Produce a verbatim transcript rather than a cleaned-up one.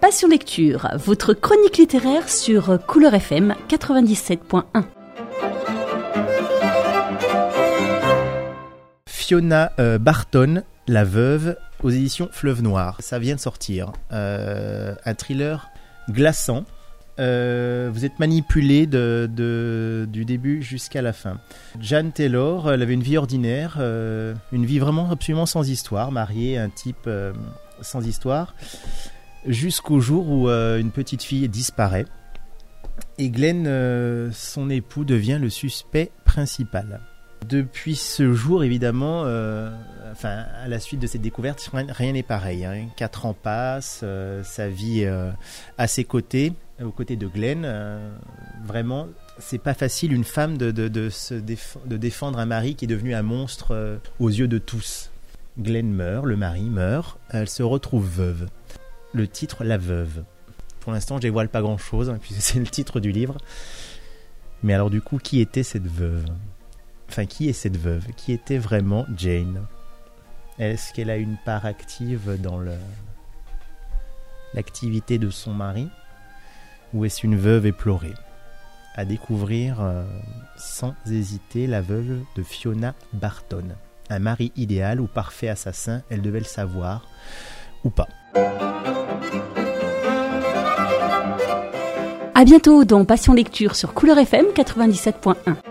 Passion Lecture, votre chronique littéraire sur Couleur F M quatre-vingt-dix-sept point un. Fiona euh, Barton, La Veuve, aux éditions Fleuve Noir. Ça vient de sortir. Euh, un thriller glaçant. Euh, vous êtes manipulé de, de, du début jusqu'à la fin. Jeanne Taylor, elle avait une vie ordinaire, euh, une vie vraiment absolument sans histoire, mariée à un type euh, sans histoire, jusqu'au jour où euh, une petite fille disparaît. Et Glenn, euh, son époux, devient le suspect principal. Depuis ce jour, évidemment, euh, enfin, à la suite de cette découverte, rien n'est pareil. Hein. Quatre ans passent, euh, sa vie euh, à ses côtés, aux côtés de Glenn. Euh, vraiment, c'est pas facile, une femme, de, de, de, se déf- de défendre un mari qui est devenu un monstre euh, aux yeux de tous. Glenn meurt, le mari meurt, elle se retrouve veuve. Le titre, La Veuve. Pour l'instant, je dévoile pas grand-chose, hein, puisque c'est le titre du livre. Mais alors, du coup, qui était cette veuve ? Enfin, qui est cette veuve ? Qui était vraiment Jane ? Est-ce qu'elle a une part active dans le... l'activité de son mari ? Ou est-ce une veuve éplorée ? À découvrir euh, sans hésiter La Veuve de Fiona Barton. Un mari idéal ou parfait assassin, elle devait le savoir, ou pas. À bientôt dans Passion Lecture sur Couleur F M quatre-vingt-dix-sept point un.